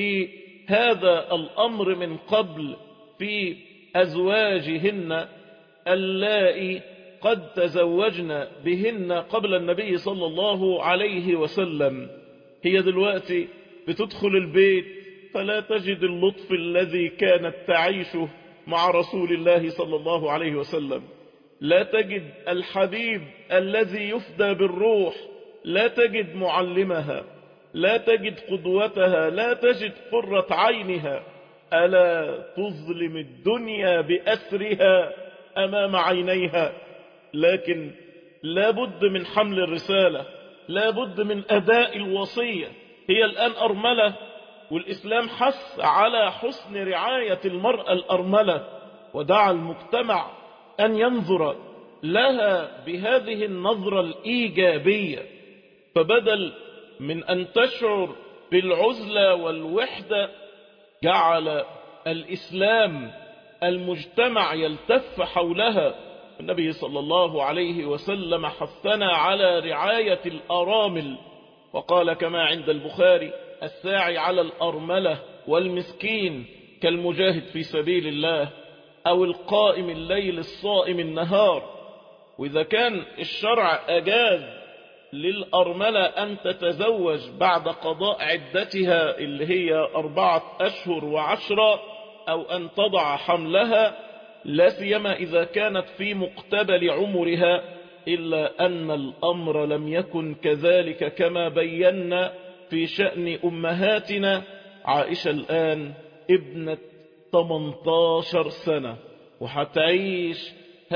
بهذا الأمر من قبل في أزواجهن اللائي قد تزوجن بهن قبل النبي صلى الله عليه وسلم. هي دلوقتي بتدخل البيت فلا تجد اللطف الذي كانت تعيشه مع رسول الله صلى الله عليه وسلم، لا تجد الحبيب الذي يفدى بالروح، لا تجد معلمها، لا تجد قدوتها، لا تجد قرة عينها. ألا تظلم الدنيا بأسرها أمام عينيها. لكن لا بد من حمل الرسالة، لا بد من أداء الوصية. هي الآن أرملة، والإسلام حث على حسن رعاية المرأة الأرملة، ودعا المجتمع أن ينظر لها بهذه النظرة الإيجابية. فبدل من أن تشعر بالعزلة والوحدة جعل الإسلام المجتمع يلتف حولها. النبي صلى الله عليه وسلم حثنا على رعاية الأرامل، وقال كما عند البخاري: الساعي على الأرملة والمسكين كالمجاهد في سبيل الله، أو القائم الليل الصائم النهار. وإذا كان الشرع أجاز للأرملة أن تتزوج بعد قضاء عدتها اللي هي أربعة أشهر وعشرة، أو أن تضع حملها، لا سيما إذا كانت في مقتبل عمرها، إلا أن الأمر لم يكن كذلك كما بينا في شأن أمهاتنا. عائشة الآن ابنة ثمانية عشر سنة وحتعيش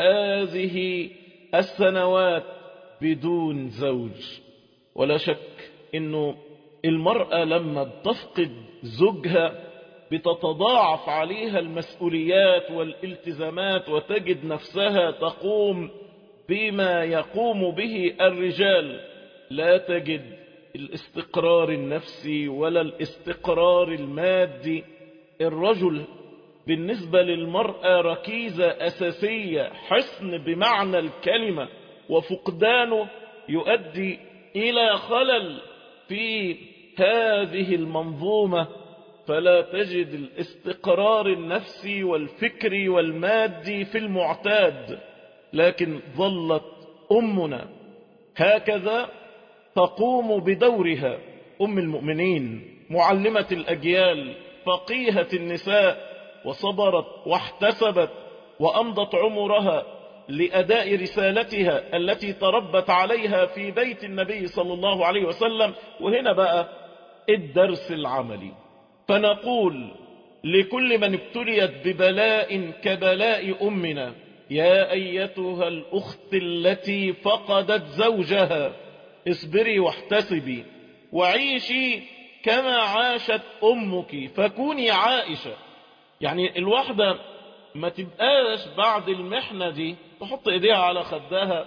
هذه السنوات بدون زوج. ولا شك إنه المرأة لما بتفقد زوجها بتتضاعف عليها المسؤوليات والالتزامات، وتجد نفسها تقوم بما يقوم به الرجال. لا تجد الاستقرار النفسي ولا الاستقرار المادي. الرجل بالنسبة للمرأة ركيزة أساسية، حصن بمعنى الكلمة، وفقدانه يؤدي إلى خلل في هذه المنظومة. فلا تجد الاستقرار النفسي والفكري والمادي في المعتاد. لكن ظلت أمنا هكذا تقوم بدورها، أم المؤمنين، معلمة الأجيال، فقيهة النساء، وصبرت واحتسبت وأمضت عمرها لأداء رسالتها التي تربت عليها في بيت النبي صلى الله عليه وسلم. وهنا بقى الدرس العملي. فنقول لكل من ابتليت ببلاء كبلاء أمنا: يا أيتها الأخت التي فقدت زوجها، اصبري واحتسبي وعيشي كما عاشت أمك، فكوني عائشة. يعني الواحدة ما تبقاش بعد المحنة دي تحط ايديها على خدها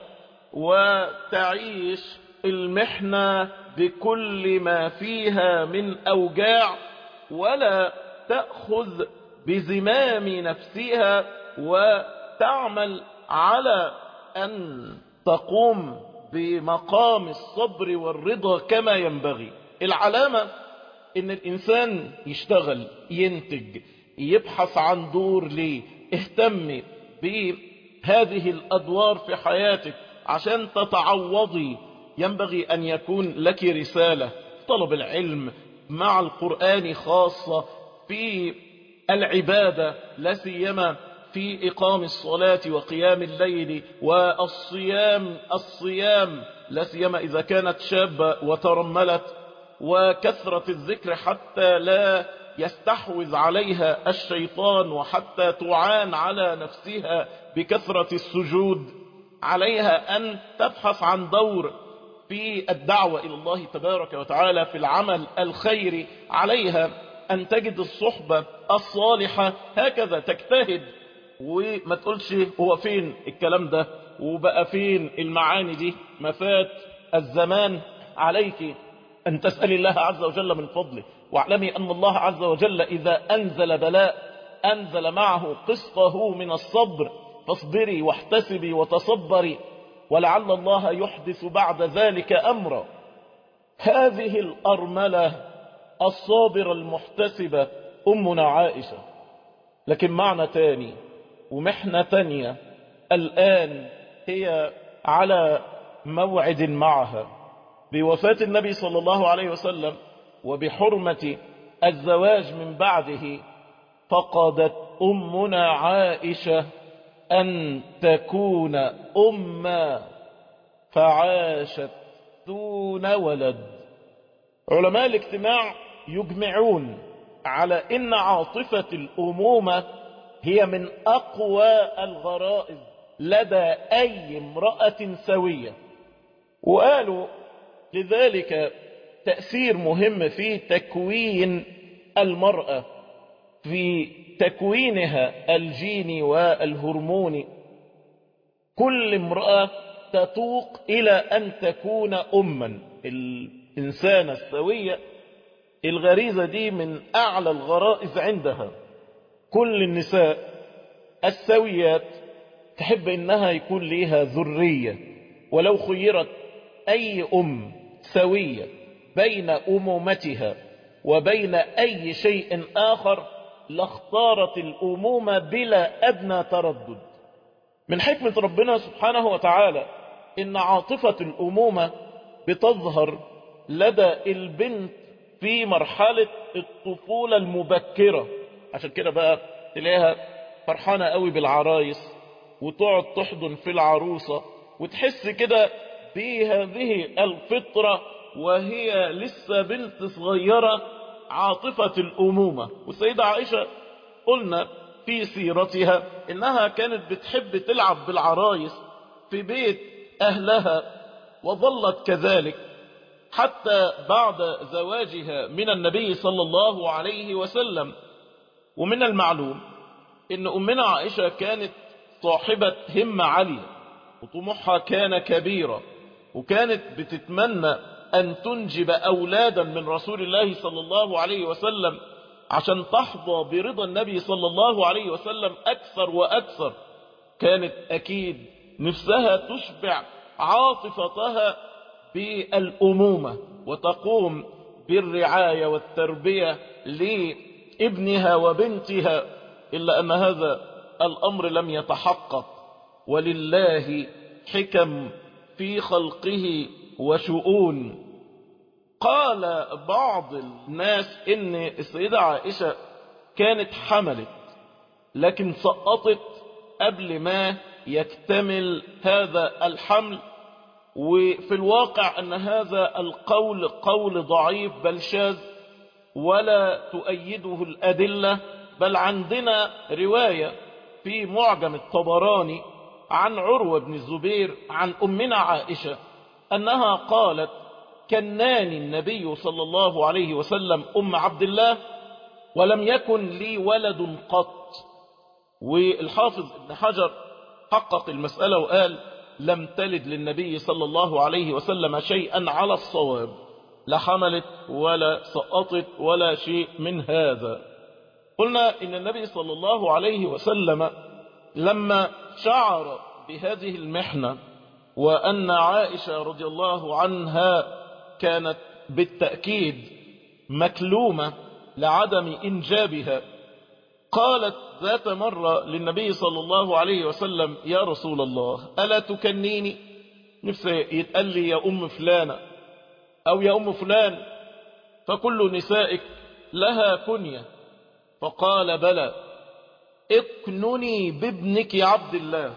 وتعيش المحنة بكل ما فيها من أوجاع، ولا تأخذ بزمام نفسها وتعمل على أن تقوم بمقام الصبر والرضا كما ينبغي. العلامة إن الإنسان يشتغل، ينتج، يبحث عن دور ليه، اهتمي بهذه الأدوار في حياتك عشان تتعوضي. ينبغي أن يكون لك رسالة في طلب العلم مع القرآن، خاصة في العبادة، لا سيما في إقام الصلاة وقيام الليل والصيام الصيام لا سيما إذا كانت شابة وترملت، وكثرة الذكر حتى لا يستحوذ عليها الشيطان، وحتى تعان على نفسها بكثرة السجود. عليها أن تبحث عن دور في الدعوة إلى الله تبارك وتعالى في العمل الخيري. عليها أن تجد الصحبة الصالحة، هكذا تجتهد. وما تقولش هو فين الكلام ده، وبقى فين المعاني دي؟ مفات الزمان عليك أن تسأل الله عز وجل من فضله، واعلمي أن الله عز وجل إذا أنزل بلاء أنزل معه قسطه من الصبر، فاصبري واحتسبي وتصبري ولعل الله يحدث بعد ذلك أمرا. هذه الأرملة الصابرة المحتسبة أمنا عائشة. لكن معنى تاني ومحنة تانية الآن هي على موعد معها بوفاة النبي صلى الله عليه وسلم وبحرمة الزواج من بعده، فقدت أمنا عائشة أن تكون أما فعاشت دون ولد. علماء الاجتماع يجمعون على إن عاطفة الأمومة هي من أقوى الغرائز لدى أي امرأة سوية، وقالوا لذلك تأثير مهم في تكوين المرأة، في تكوينها الجيني والهرموني. كل امرأة تتوق إلى أن تكون أما. الإنسانة السوية الغريزة دي من أعلى الغرائز عندها. كل النساء السويات تحب إنها يكون ليها ذرية، ولو خيرت أي أم سوية بين أمومتها وبين أي شيء آخر لاختارت الأمومة بلا أدنى تردد. من حكمة ربنا سبحانه وتعالى إن عاطفة الأمومة بتظهر لدى البنت في مرحلة الطفولة المبكرة. عشان كده بقى تلاقيها فرحانة قوي بالعرايس وتقعد تحضن في العروسة وتحس كده بهذه الفطرة وهي لسه بنت صغيرة، عاطفة الأمومة. والسيدة عائشة قلنا في سيرتها إنها كانت بتحب تلعب بالعرايس في بيت أهلها، وظلت كذلك حتى بعد زواجها من النبي صلى الله عليه وسلم. ومن المعلوم إن أمنا عائشة كانت صاحبة همة عالية وطموحها كان كبيرا، وكانت بتتمنى أن تنجب أولادا من رسول الله صلى الله عليه وسلم عشان تحظى برضا النبي صلى الله عليه وسلم أكثر وأكثر. كانت أكيد نفسها تشبع عاطفتها بالأمومة وتقوم بالرعاية والتربية لابنها وبنتها، إلا أن هذا الأمر لم يتحقق، ولله حكم في خلقه وشؤون. قال بعض الناس إن السيدة عائشة كانت حملت لكن سقطت قبل ما يكتمل هذا الحمل، وفي الواقع أن هذا القول قول ضعيف بل شاذ ولا تؤيده الأدلة. بل عندنا رواية في معجم الطبراني عن عروة بن الزبير عن أمنا عائشة أنها قالت: كناني النبي صلى الله عليه وسلم أم عبد الله ولم يكن لي ولد قط. والحافظ ابن حجر حقق المسألة وقال: لم تلد للنبي صلى الله عليه وسلم شيئا على الصواب، لا حملت ولا سقطت ولا شيء من هذا. قلنا إن النبي صلى الله عليه وسلم لما شعر بهذه المحنة وأن عائشة رضي الله عنها كانت بالتأكيد مكلومة لعدم إنجابها، قالت ذات مرة للنبي صلى الله عليه وسلم: يا رسول الله ألا تكنيني؟ نفسي يتقال لي يا أم فلانة أو يا أم فلان، فكل نسائك لها كنية. فقال: بلى، اكنني بابنك عبد الله.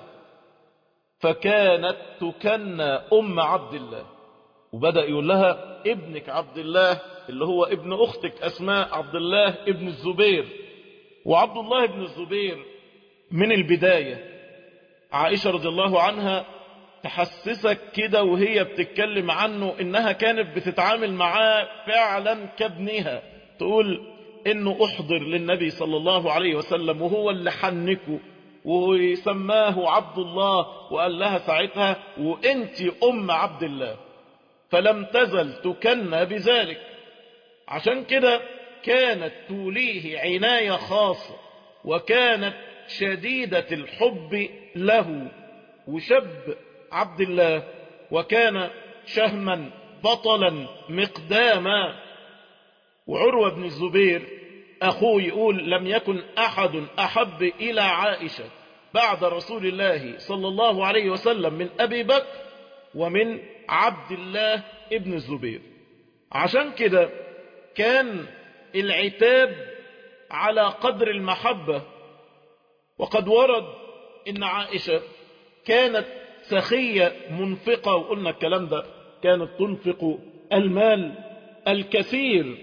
فكانت تكنى أم عبد الله، وبدأ يقول لها ابنك عبد الله اللي هو ابن أختك أسماء عبد الله ابن الزبير. وعبد الله ابن الزبير من البداية عائشة رضي الله عنها تحسسك كده وهي بتتكلم عنه إنها كانت بتتعامل معاه فعلا كابنها، تقول إنه أحضر للنبي صلى الله عليه وسلم وهو اللي حنكه وسماه عبد الله، وقال لها ساعتها وانت أم عبد الله، فلم تزل تكنى بذلك. عشان كده كانت توليه عناية خاصة، وكانت شديدة الحب له. وشب عبد الله وكان شهما بطلا مقداما. وعروة بن الزبير أخوه يقول لم يكن أحد أحب إلى عائشة بعد رسول الله صلى الله عليه وسلم من أبي بكر ومن عبد الله ابن الزبير. عشان كده كان العتاب على قدر المحبة. وقد ورد إن عائشة كانت سخية منفقة، وقلنا الكلام ده، كانت تنفق المال الكثير.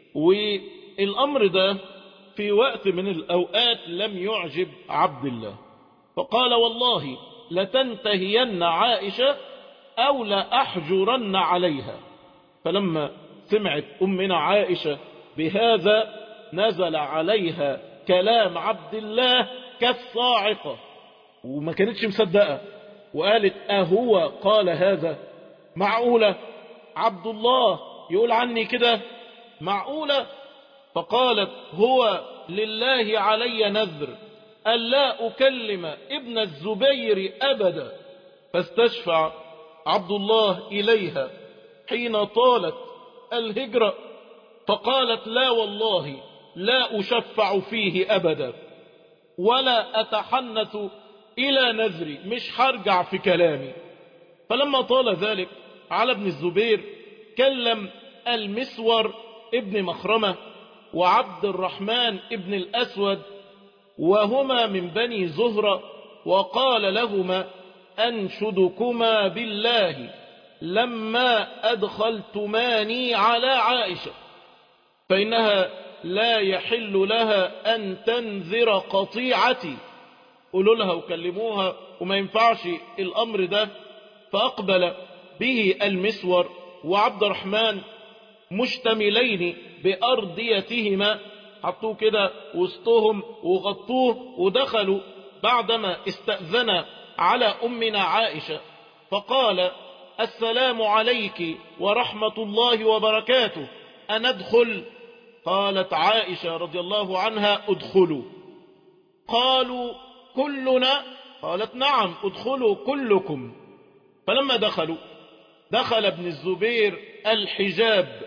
والأمر ده في وقت من الأوقات لم يعجب عبد الله، فقال والله لتنتهين عائشة أو لأحجرن عليها. فلما سمعت أمنا عائشة بهذا نزل عليها كلام عبد الله كالصاعقة، وما كانتش مصدقة، وقالت أهو قال هذا؟ معقولة عبد الله يقول عني كده؟ معقولة؟ فقالت هو لله علي نذر ألا أكلم ابن الزبير أبدا. فاستشفع عبد الله إليها حين طالت الهجرة، فقالت لا والله لا أشفع فيه أبدا ولا أتحنث إلى نذري، مش هرجع في كلامي. فلما طال ذلك على ابن الزبير كلم المسور ابن مخرمة وعبد الرحمن ابن الأسود، وهما من بني زهرة، وقال لهما أنشدكما بالله لما أدخلتماني على عائشة فإنها لا يحل لها أن تنذر قطيعتي. قولوا لها وكلموها وما ينفعش الأمر ده. فأقبل به المسور وعبد الرحمن مشتملين بأرديتهما، حطوه كده وسطهم وغطوه، ودخلوا بعدما استأذن على أمنا عائشة فقال السلام عليك ورحمة الله وبركاته أندخل؟ قالت عائشة رضي الله عنها ادخلوا. قالوا كلنا؟ قالت نعم ادخلوا كلكم. فلما دخلوا دخل ابن الزبير الحجاب،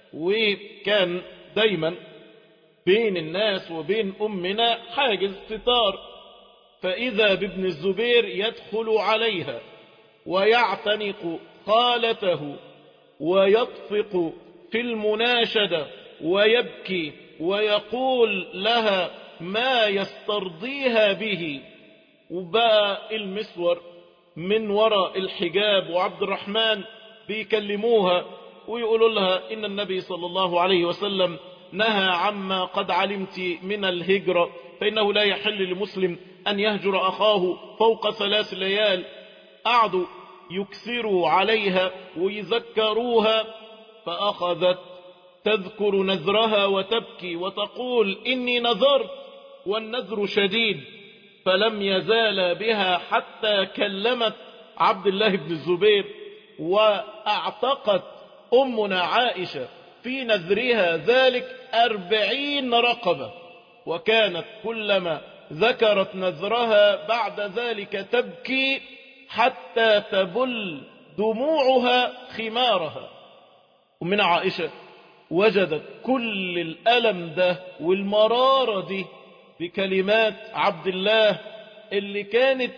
وكان دايما بين الناس وبين أمنا حاجز ستار، فإذا بابن الزبير يدخل عليها ويعتنق خالته ويطفق في المناشدة ويبكي ويقول لها ما يسترضيها به. وبقى المسور من وراء الحجاب وعبد الرحمن بيكلموها ويقولوا لها إن النبي صلى الله عليه وسلم نهى عما قد علمت من الهجرة، فإنه لا يحل لمسلم أن يهجر أخاه فوق ثلاث ليال. قعدوا يكسروا عليها ويذكروها، فأخذت تذكر نذرها وتبكي وتقول إني نذرت والنذر شديد. فلم يزال بها حتى كلمت عبد الله بن الزبير، وأعتقت أمنا عائشة في نذرها ذلك أربعين رقبة، وكانت كلما ذكرت نذرها بعد ذلك تبكي حتى تبل دموعها خمارها. أمنا عائشة وجدت كل الألم ده والمرارة دي بكلمات عبد الله اللي كانت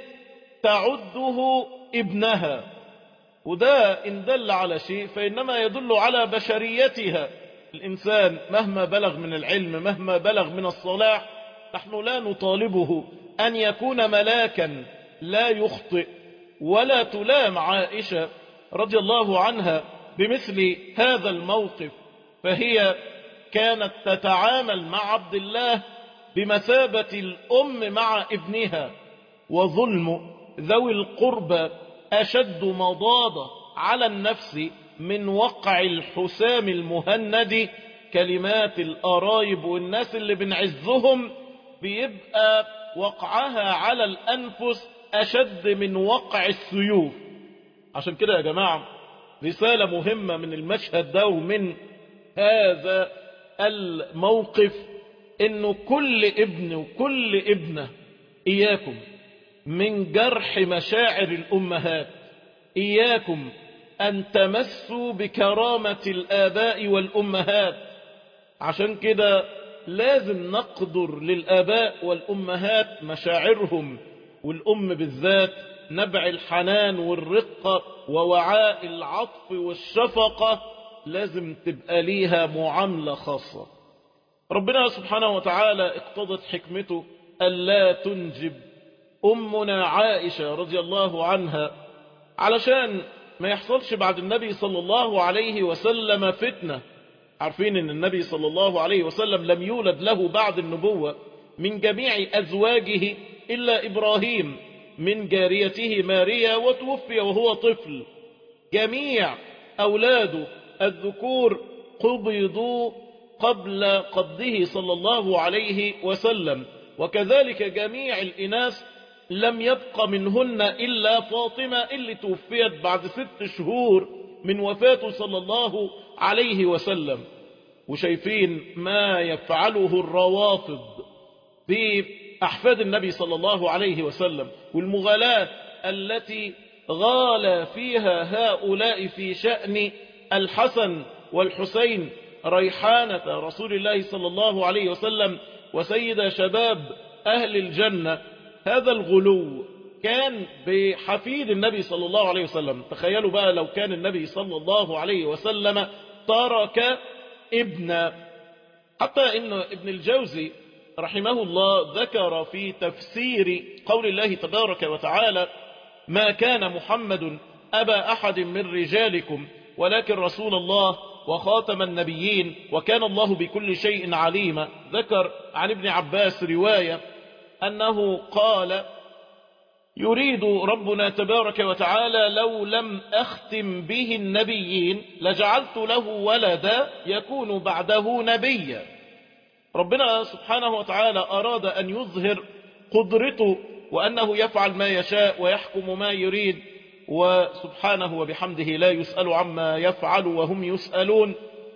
تعده ابنها، وده إن دل على شيء فإنما يدل على بشريتها. الإنسان مهما بلغ من العلم، مهما بلغ من الصلاح، نحن لا نطالبه أن يكون ملاكا لا يخطئ. ولا تلام عائشة رضي الله عنها بمثل هذا الموقف، فهي كانت تتعامل مع عبد الله بمثابة الأم مع ابنها. وظلم ذوي القربى أشد مضاضة على النفس من وقع الحسام المهند. كلمات القرايب والناس اللي بنعزهم بيبقى وقعها على الأنفس أشد من وقع السيوف. عشان كده يا جماعة رسالة مهمة من المشهد ده ومن هذا الموقف، إنه كل ابن وكل ابنة إياكم من جرح مشاعر الأمهات، إياكم أن تمسوا بكرامة الآباء والأمهات. عشان كده لازم نقدر للآباء والأمهات مشاعرهم، والأم بالذات نبع الحنان والرقة ووعاء العطف والشفقة لازم تبقى ليها معاملة خاصة. ربنا سبحانه وتعالى اقتضت حكمته ألا تنجب أمنا عائشة رضي الله عنها علشان ما يحصلش بعد النبي صلى الله عليه وسلم فتنة. عارفين ان النبي صلى الله عليه وسلم لم يولد له بعد النبوة من جميع أزواجه إلا إبراهيم من جاريته ماريا، وتوفي وهو طفل. جميع أولاده الذكور قبضوا قبل قبضه صلى الله عليه وسلم، وكذلك جميع الإناث لم يبق منهن إلا فاطمة اللي توفيت بعد ست شهور من وفاته صلى الله عليه وسلم. وشايفين ما يفعله الروافض في أحفاد النبي صلى الله عليه وسلم، والمغالاة التي غال فيها هؤلاء في شأن الحسن والحسين ريحانة رسول الله صلى الله عليه وسلم وسيد شباب أهل الجنة. هذا الغلو كان بحفيد النبي صلى الله عليه وسلم. تخيلوا بقى لو كان النبي صلى الله عليه وسلم ترك ابنا. حتى إن ابن الجوزي رحمه الله ذكر في تفسير قول الله تبارك وتعالى: ما كان محمد أبا أحد من رجالكم ولكن رسول الله وخاتم النبيين وكان الله بكل شيء عليما. ذكر عن ابن عباس رواية أنه قال: يريد ربنا تبارك وتعالى لو لم أختم به النبيين لجعلت له ولدا يكون بعده نبيا. ربنا سبحانه وتعالى أراد أن يظهر قدرته وأنه يفعل ما يشاء ويحكم ما يريد، وسبحانه وبحمده لا يسأل عما يفعل وهم يسألون.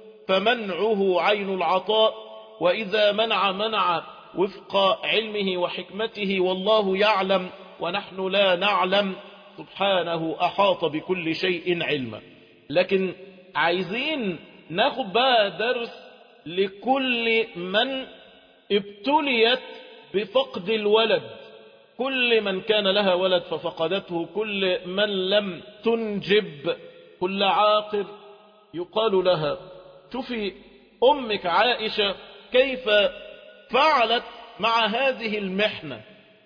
فمنعه عين العطاء، وإذا منع منع وفق علمه وحكمته، والله يعلم ونحن لا نعلم. سبحانه أحاط بكل شيء علما. لكن عايزين ناخد بقى درس لكل من ابتليت بفقد الولد، كل من كان لها ولد ففقدته، كل من لم تنجب، كل عاقر يقال لها: شوفي أمك عائشة كيف فعلت مع هذه المحنة.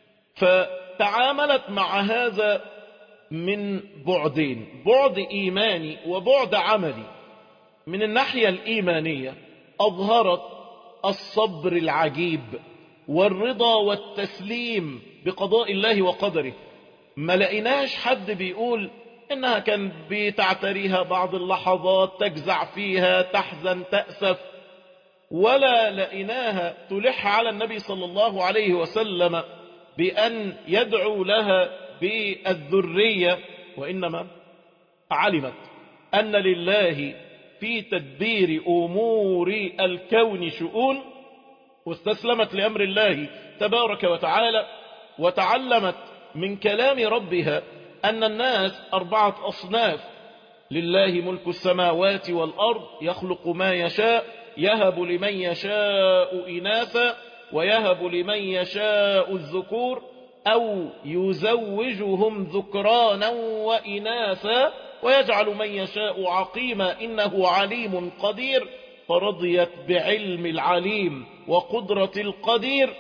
فتعاملت مع هذا من بعدين: بعد إيماني وبعد عملي. من الناحية الإيمانية أظهرت الصبر العجيب والرضا والتسليم بقضاء الله وقدره. ما لقيناش حد بيقول إنها كان بتعتريها بعض اللحظات تجزع فيها تحزن تأسف، ولا لقيناها تلح على النبي صلى الله عليه وسلم بأن يدعو لها بالذرية، وإنما علمت أن لله في تدبير أمور الكون شؤون، واستسلمت لأمر الله تبارك وتعالى، وتعلمت من كلام ربها أن الناس أربعة أصناف: لله ملك السماوات والأرض يخلق ما يشاء يهب لمن يشاء إناثا ويهب لمن يشاء الذكور أو يزوجهم ذكرانا وإناثا ويجعل من يشاء عقيما إنه عليم قدير. فرضيت بعلم العليم وقدرة القدير.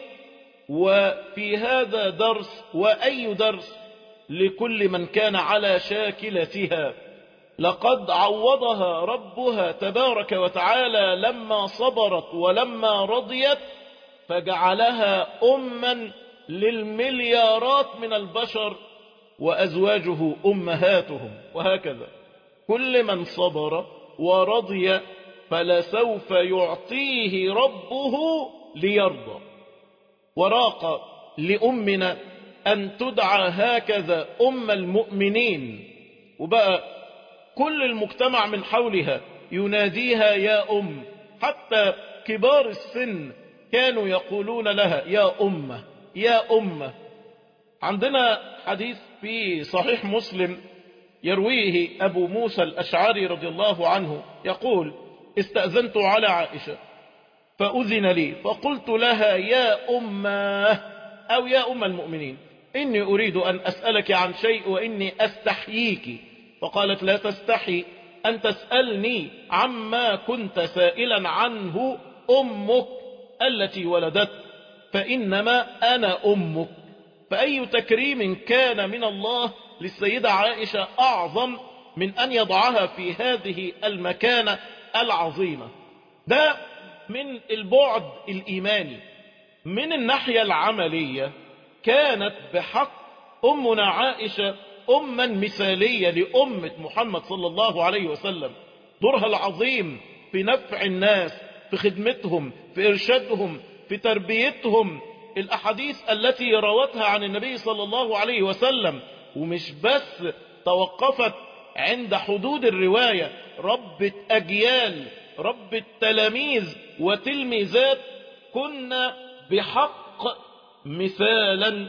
وفي هذا درس، وأي درس لكل من كان على شاكلتها. لقد عوضها ربها تبارك وتعالى لما صبرت ولما رضيت، فجعلها أما للمليارات من البشر وأزواجه أمهاتهم. وهكذا كل من صبر ورضي فلسوف يعطيه ربه ليرضى. وراق لأمنا أن تدعى هكذا أم المؤمنين، وبقى كل المجتمع من حولها يناديها يا أم، حتى كبار السن كانوا يقولون لها يا أمة يا أمة. عندنا حديث في صحيح مسلم يرويه أبو موسى الأشعري رضي الله عنه يقول: استأذنت على عائشة فأذن لي فقلت لها يا أمة أو يا أم المؤمنين إني أريد أن أسألك عن شيء وإني أستحييك. فقالت: لا تستحي أن تسألني عما كنت سائلا عنه أمك التي ولدت، فإنما أنا أمك. فأي تكريم كان من الله للسيدة عائشة أعظم من أن يضعها في هذه المكانة العظيمة؟ ده من البعد الإيماني. من الناحية العملية كانت بحق أمنا عائشة أما مثالية لأمة محمد صلى الله عليه وسلم، دورها العظيم في نفع الناس، في خدمتهم، في إرشادهم، في تربيتهم، الأحاديث التي روتها عن النبي صلى الله عليه وسلم، ومش بس توقفت عند حدود الرواية، ربة أجيال، ربة تلاميذ وتلميذات، كنا بحق مثالا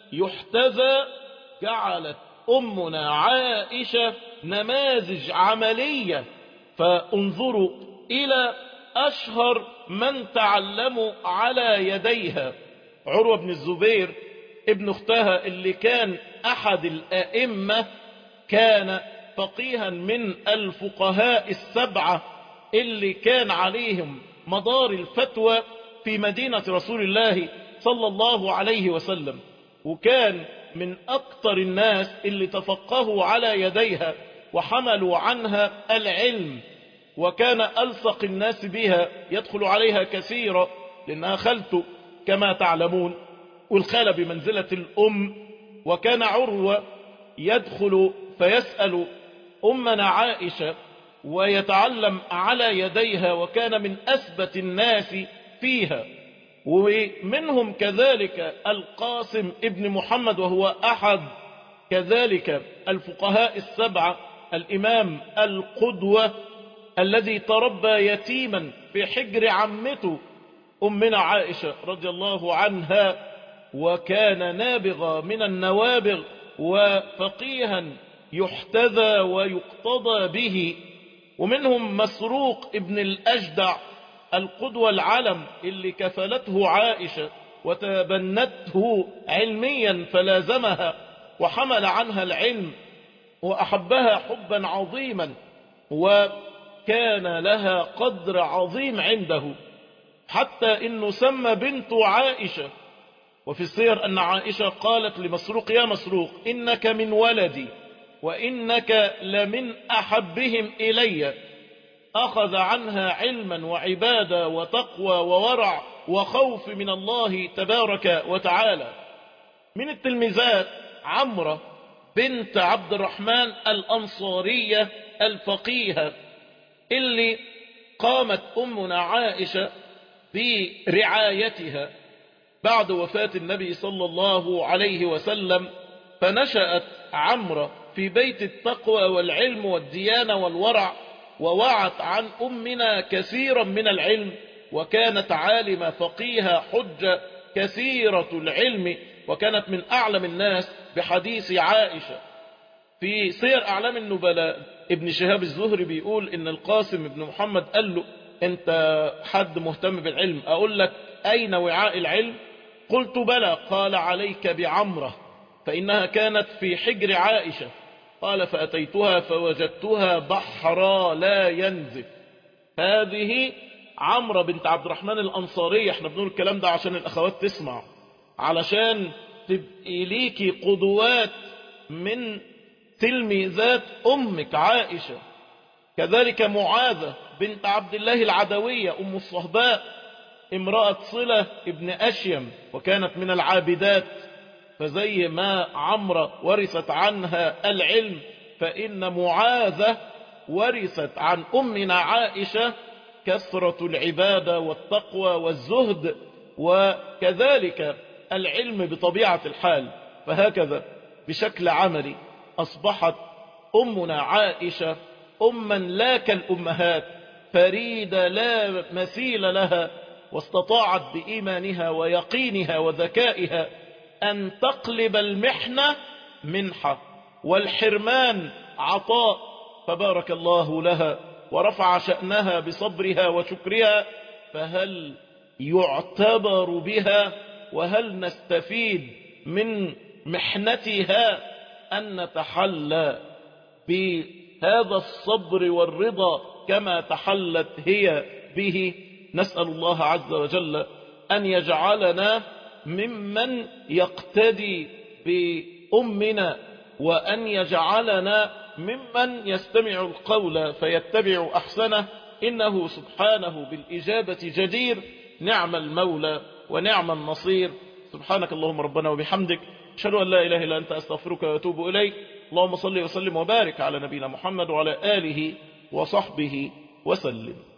يحتذى. جعلت أمنا عائشة نماذج عملية. فانظروا إلى أشهر من تعلموا على يديها: عروة بن الزبير ابن اختها اللي كان أحد الأئمة، كان فقيها من الفقهاء السبعة اللي كان عليهم مدار الفتوى في مدينة رسول الله صلى الله عليه وسلم، وكان من أكثر الناس اللي تفقهوا على يديها وحملوا عنها العلم، وكان ألصق الناس بها، يدخل عليها كثيرا لأنها خالته كما تعلمون، والخالة بمنزلة الأم. وكان عروة يدخل فيسأل أمنا عائشة ويتعلم على يديها، وكان من أثبت الناس فيها. ومنهم كذلك القاسم ابن محمد، وهو أحد كذلك الفقهاء السبعة، الإمام القدوة الذي تربى يتيما في حجر عمته أمنا عائشة رضي الله عنها، وكان نابغا من النوابغ وفقيها يحتذى ويقتضى به. ومنهم مسروق ابن الأجدع القدوة العلم اللي كفلته عائشة وتبنته علميا فلازمها وحمل عنها العلم وأحبها حبا عظيما، وكان لها قدر عظيم عنده، حتى إنه سمى بنت عائشة. وفي السير أن عائشة قالت لمسروق: يا مسروق إنك من ولدي وإنك لمن أحبهم إلي. أخذ عنها علما وعبادة وتقوى وورع وخوف من الله تبارك وتعالى. من التلميذات عمرة بنت عبد الرحمن الأنصارية الفقيهة، اللي قامت أمنا عائشة برعايتها بعد وفاة النبي صلى الله عليه وسلم. فنشأت عمرة في بيت التقوى والعلم والديانة والورع، ووعت عن أمنا كثيرا من العلم، وكانت عالمة فقيهة حجة كثيرة العلم، وكانت من أعلم الناس بحديث عائشة. في سير أعلام النبلاء ابن شهاب الزهري بيقول إن القاسم ابن محمد قال له: أنت حد مهتم بالعلم، أقول لك أين وعاء العلم؟ قلت: بلى. قال: عليك بعمرة فإنها كانت في حجر عائشة. قال: فأتيتها فوجدتها بحرا لا ينزف. هذه عمرة بنت عبد الرحمن الأنصارية. احنا بنقول الكلام ده عشان الأخوات تسمع، علشان تبقي ليكي قدوات من تلميذات أمك عائشة. كذلك معاذة بنت عبد الله العدوية أم الصهباء، امرأة صلة ابن أشيم، وكانت من العابدات. فزي ما عمرة ورثت عنها العلم، فإن معاذة ورثت عن أمنا عائشة كثرة العبادة والتقوى والزهد، وكذلك العلم بطبيعة الحال. فهكذا بشكل عملي أصبحت أمنا عائشة أما لا كالأمهات، فريدة لا مثيل لها، واستطاعت بإيمانها ويقينها وذكائها أن تقلب المحنة منحة والحرمان عطاء، فبارك الله لها ورفع شأنها بصبرها وشكرها. فهل يعتبر بها وهل نستفيد من محنتها أن نتحلى بهذا الصبر والرضا كما تحلت هي به؟ نسأل الله عز وجل أن يجعلنا ممن يقتدي بأمنا، وأن يجعلنا ممن يستمع القول فيتبع أحسنه، إنه سبحانه بالإجابة جدير. نعم المولى ونعم النصير. سبحانك اللهم ربنا وبحمدك، أشهد أن لا إله إلا أنت، أستغفرك وأتوب إليك. اللهم صل وسلم وبارك على نبينا محمد وعلى آله وصحبه وسلم.